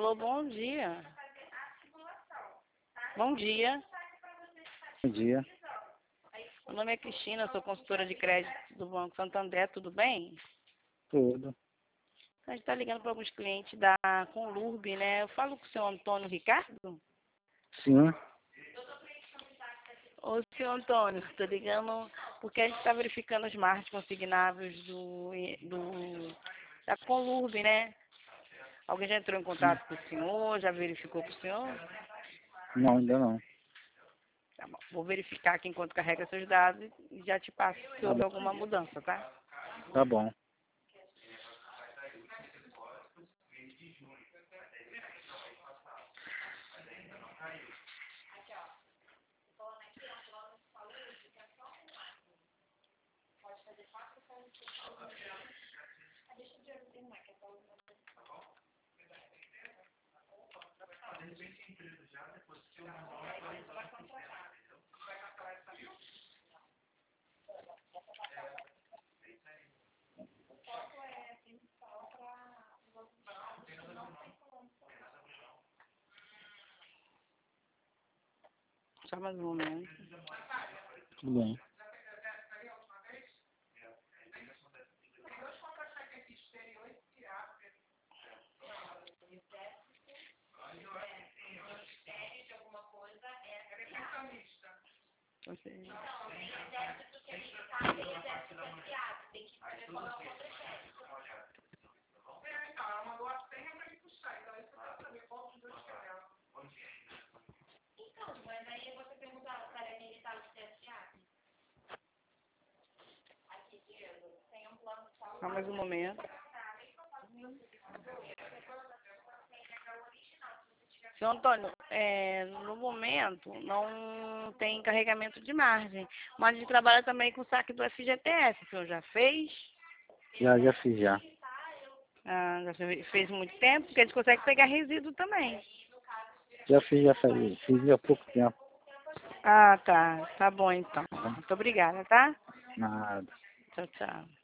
Alô, bom dia. Bom dia. Bom dia. Meu nome é Cristina, sou consultora de crédito do Banco Santander, tudo bem? Tudo. A gente está ligando para alguns clientes da Conlurb, né? Eu falo com o senhor Antônio Ricardo? Sim. Ô, senhor Antônio, estou ligando porque a gente está verificando os marcos consignáveis da Conlurb, né? Alguém já entrou em contato com o senhor, já verificou com o senhor? Não, ainda não. Tá bom. Vou verificar aqui enquanto carrega seus dados e já te passo se Tá houve bom. alguma mudança, tá? Tá bom. Só mais um momento. Tudo bem. Você... Só mais um momento. Senhor Antônio, no momento não tem carregamento de margem, mas a gente trabalha também com saque do FGTS. O senhor já fez? Já fiz já. Ah, já fez muito tempo, porque a gente consegue pegar resíduo também. Fiz há pouco tempo. Ah, tá. Tá bom então. Tá? Muito obrigada, tá? Nada. Tchau, tchau.